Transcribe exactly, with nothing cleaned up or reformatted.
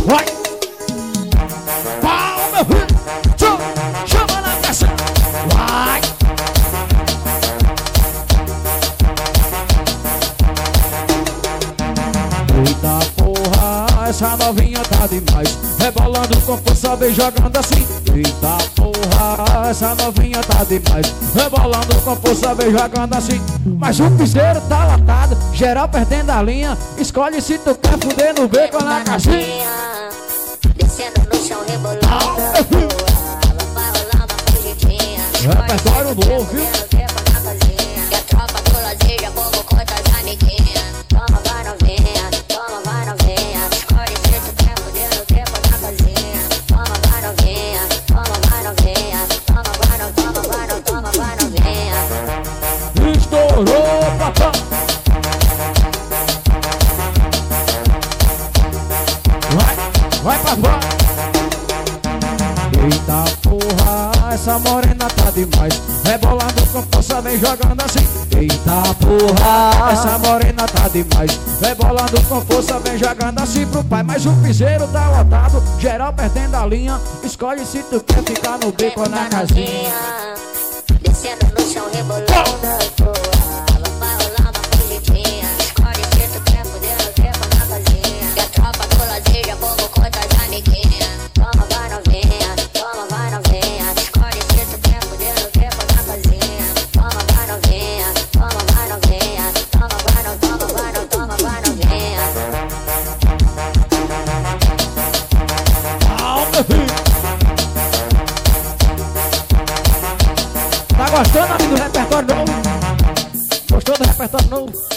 Vai! Pau, meu filho! Chama, chama na caixa! Vai! Eita porra, essa novinha tá demais. Rebolando com força, vem jogando assim. Eita porra, essa novinha tá demais. Rebolando com força, vem jogando assim. Mas o piseiro tá lotado, geral perdendo a linha. Escolhe se tu quer fuder no beco ou na caixinha. Descendo no chão, rebolando a rua. Vai rolar uma fugidinha. Repertório novo, viu? E a tropa do Lazer, bobo contra as amiguinhas. Toma, vai novinha, toma, vai novinha. Escolhe se tu quer fuder no beco ou na casinha. Toma, vai novinha, toma, vai novinha. Toma, vai no, toma, vai no, toma, vai novinha. Estourou, papai! Vai, vai papai! Eita porra, essa morena tá demais. Rebolando com força, vem jogando assim. Eita porra, essa morena tá demais. Rebolando com força, vem jogando assim pro pai. Mas o piseiro tá lotado, geral perdendo a linha. Escolhe se tu quer ficar no beco ou na casinha. Descendo no chão, rebolando a rua. Vai rolar uma fugidinha. Escolhe se tu quer fuder no beco ou na casinha. E a tropa do Lazer, bobo contra as amiguinhas. Toma, vai novinha, toma, vai novinha. Escolhe se tu quer fuder no beco ou na casinha. Toma, vai novinha, toma, vai novinha. Toma, vai no, toma, vai no, toma, vai novinha. Pau, meu filho! Tá gostando, amigo, do repertório novo? Gostou do repertório novo?